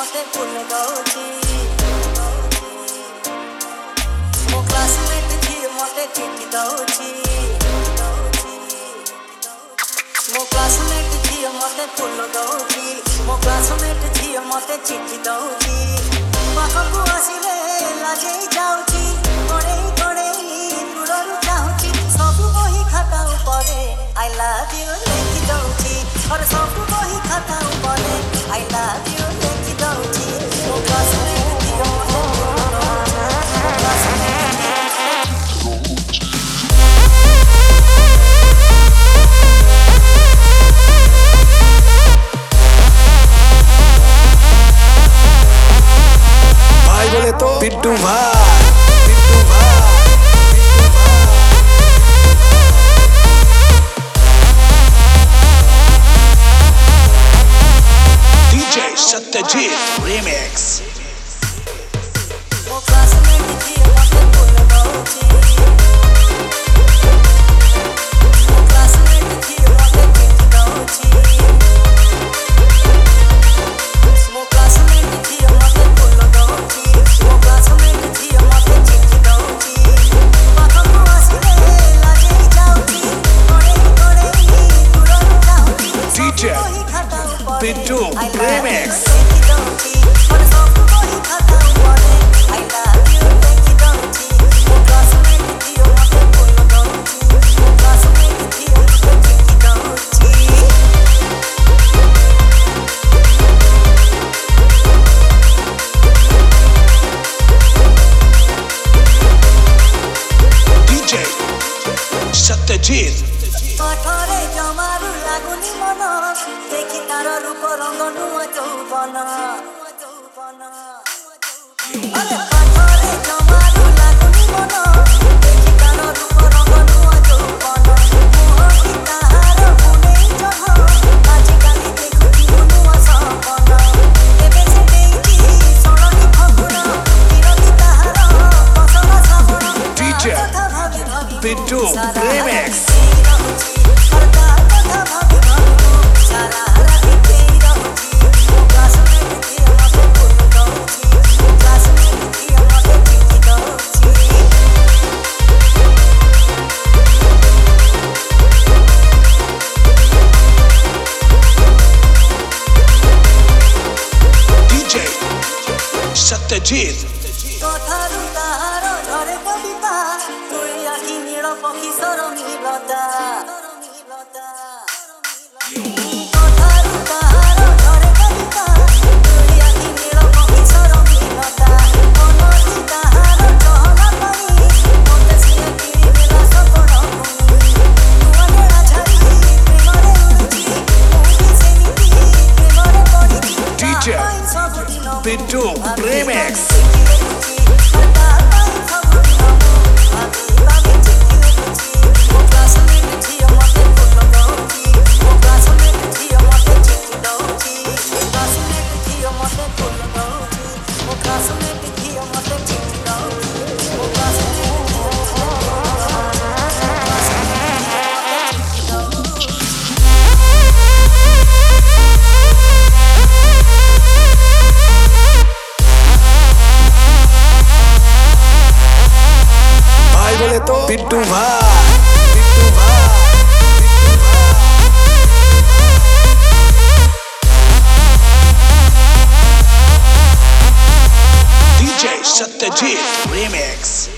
मते भूल गौची मो क्लासमेट झियो मते चिट्ठी दौची मो क्लासमेट झियो मते भूल गौची मो क्लासमेट झियो मते चिट्ठी दौची पाखकु आसिले लाजै जाउची गडै गडै दूररु चाहुची सबु बही खाता उपरे आई लव यू लेखि दौची अरे सबु बही खाता उपरे आई लव यू लेखि दौची मो क्लासमेट झियो मते भाई बोले तो पिट्टू भाई DJ Satyajit Remix मो क्लासमेट झियो मते भूल गौची मो क्लासमेट झियो मते चिट्ठी दौची मो क्लासमेट झियो मते भूल गौची मो क्लासमेट झियो मते चिट्ठी दौची पाखकु आसिले लाजै जाउची गडै गडै दूररु चाहुची DJ Pittu Remix DJ Satyajit कठरे जमारु लागुनी मन देखि तार रूप रंग नुआ चौबन अरे कठरे जमारु लागुनी मन देखि तार रूप रंग नुआ चौबन मोह की ताहार मुने जह आजि काली देखुची नुआ सपन एबे से देइची सळनी फगुण किरती ताहार बसना साबण DJ Pittu Remix DJ Satyajit कथारु ताहार झरे कविता तुई आखि नील पक्षी सरमिलता कथारु ताहार झरे कविता तुई आखि नील पक्षी सरमिलता मनोजी ताहार चहला पानी मते सिए किरी मेला सपन भूमि नुआ नेड़ा झारी प्रेमरे उडुची मुभी सेमिति प्रेमरे पडिची DJ Pittu Remix भाई बोले तो पिट्टू भाई DJ Satyajit Remix